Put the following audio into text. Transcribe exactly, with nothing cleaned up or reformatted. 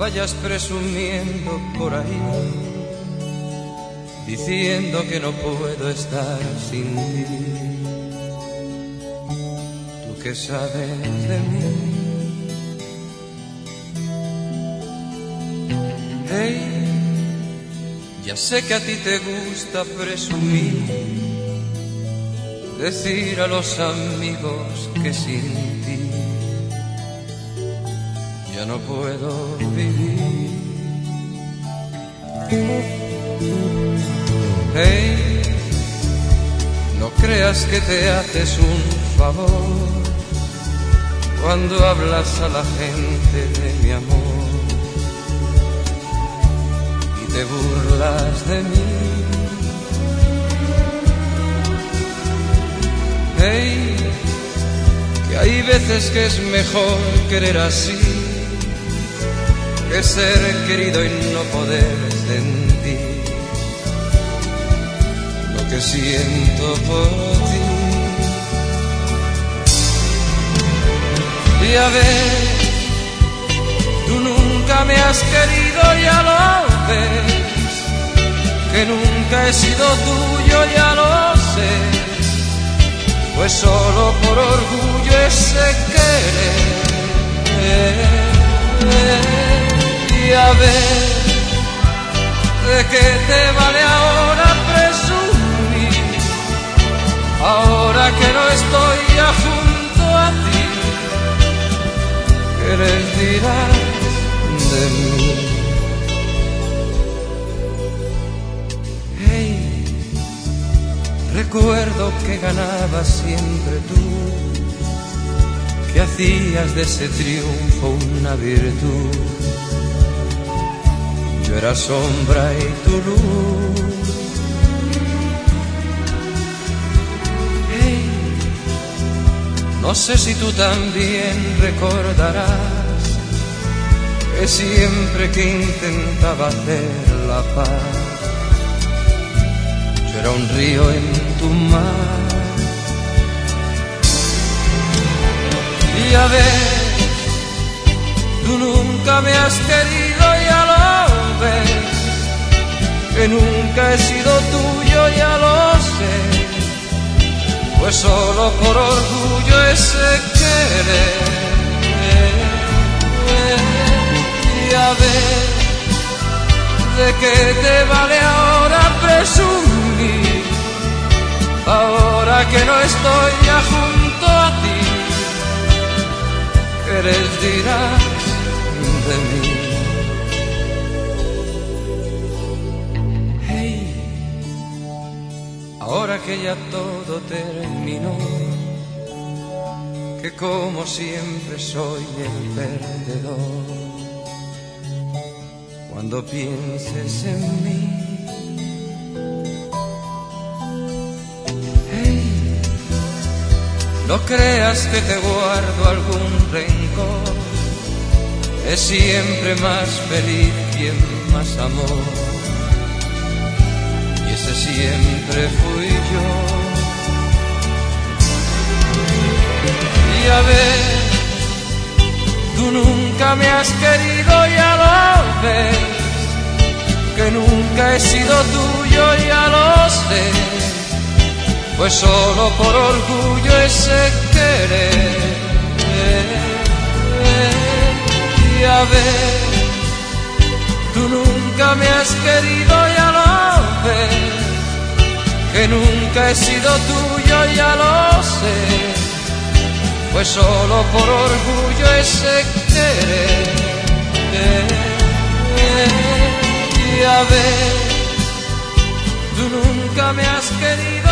vayas presumiendo por ahí, diciendo que no puedo estar sin ti. Tú que sabes de mí. Hey, ya sé que a ti te gusta presumir, decir a los amigos que sin ti ya no puedo vivir. Hey, no creas que te haces un favor cuando hablas a la gente de mi amor y te burlas de mí. Hey, que hay veces que es mejor querer así que ser querido y no poder sentir lo que siento por ti. Y a ver, tú nunca me has querido, ya lo ves, que nunca he sido tuyo, ya lo sé, pues solo por orgullo ese querer. Y a ver, ¿de qué te vale ahora presumir? Ahora que no estoy ya junto a ti, ¿qué les dirás de mí? Hey, recuerdo que ganabas siempre tú, que hacías de ese triunfo una virtud. Yo era sombra y tu luz. Hey, no sé si tú también recordarás que siempre que intentaba hacer la paz, yo era un río en tu mar. Y a ver, tú nunca me has querido, ya lo ves, que nunca he sido tuyo, ya lo sé, pues solo por orgullo ese querer. Y a ver, ¿de qué te vale ahora presumir? Ahora que no estoy ya junto a ti, ¿qué les dirás de mí? Hey, ahora que ya todo terminó, que como siempre soy el perdedor, cuando pienses en mí. No creas que te guardo algún rencor, es siempre más feliz quien más amor, y ese siempre fui yo. Y a ver, tú nunca me has querido, ya lo ves, que nunca he sido tuyo, ya lo sé, pues solo por orgullo ese querer. Y a ver, tú nunca me has querido, ya lo ves, que nunca he sido tuyo, ya lo sé, pues solo por orgullo ese querer. Y a ver, tú nunca me has querido,